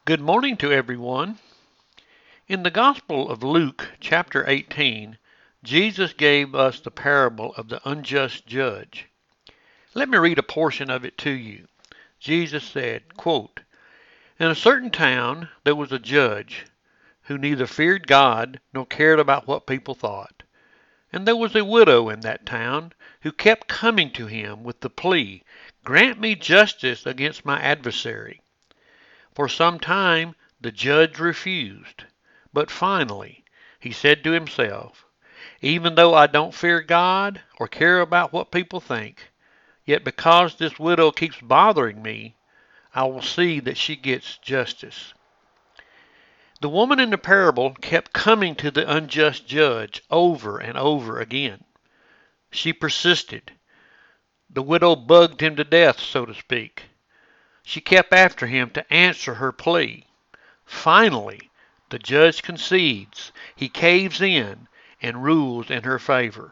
Good morning to everyone. In the Gospel of Luke, chapter 18, Jesus gave us the parable of the unjust judge. Let me read a portion of it to you. Jesus said, quote, "In a certain town there was a judge who neither feared God nor cared about what people thought. And there was a widow in that town who kept coming to him with the plea, 'Grant me justice against my adversary.' For some time the judge refused, but finally he said to himself, 'Even though I don't fear God or care about what people think, yet because this widow keeps bothering me, I will see that she gets justice.' The woman in the parable kept coming to the unjust judge over and over again. She persisted. The widow bugged him to death, so to speak. She kept after him to answer her plea. Finally, the judge concedes. He caves in and rules in her favor.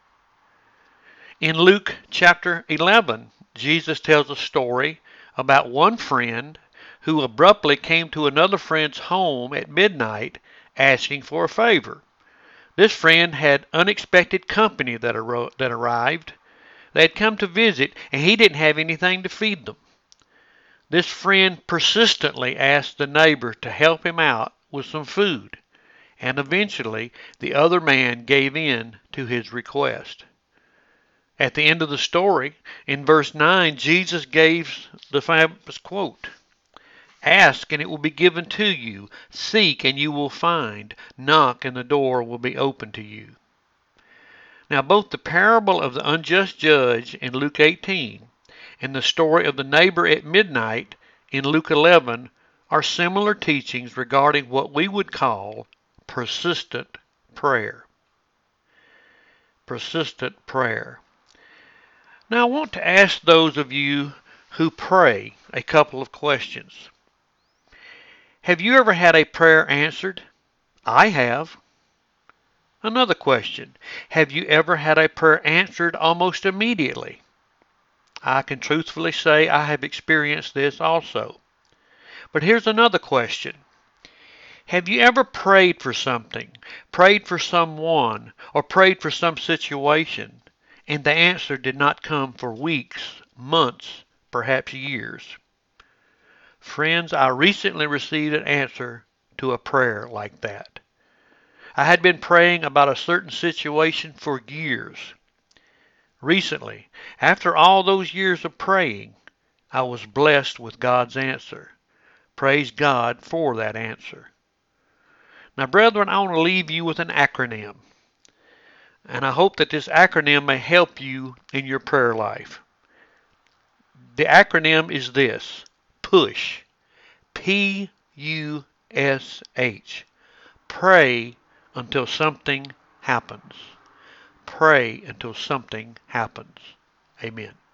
In Luke chapter 11, Jesus tells a story about one friend who abruptly came to another friend's home at midnight asking for a favor. This friend had unexpected company that arrived. They had come to visit, and he didn't have anything to feed them. This friend persistently asked the neighbor to help him out with some food, and eventually the other man gave in to his request. At the end of the story, in verse 9, Jesus gave the famous quote, "Ask and it will be given to you. Seek and you will find. Knock and the door will be open to you." Now, both the parable of the unjust judge in Luke 18 and the story of the neighbor at midnight in Luke 11 are similar teachings regarding what we would call persistent prayer. Persistent prayer. Now, I want to ask those of you who pray a couple of questions. Have you ever had a prayer answered? I have. Another question. Have you ever had a prayer answered almost immediately? I can truthfully say I have experienced this also. But here's another question. Have you ever prayed for something, prayed for someone, or prayed for some situation, and the answer did not come for weeks, months, perhaps years? Friends, I recently received an answer to a prayer like that. I had been praying about a certain situation for years. Recently, after all those years of praying, I was blessed with God's answer. Praise God for that answer. Now, brethren, I want to leave you with an acronym. And I hope that this acronym may help you in your prayer life. The acronym is this: PUSH. P-U-S-H. Pray until something happens. Pray until something happens. Amen.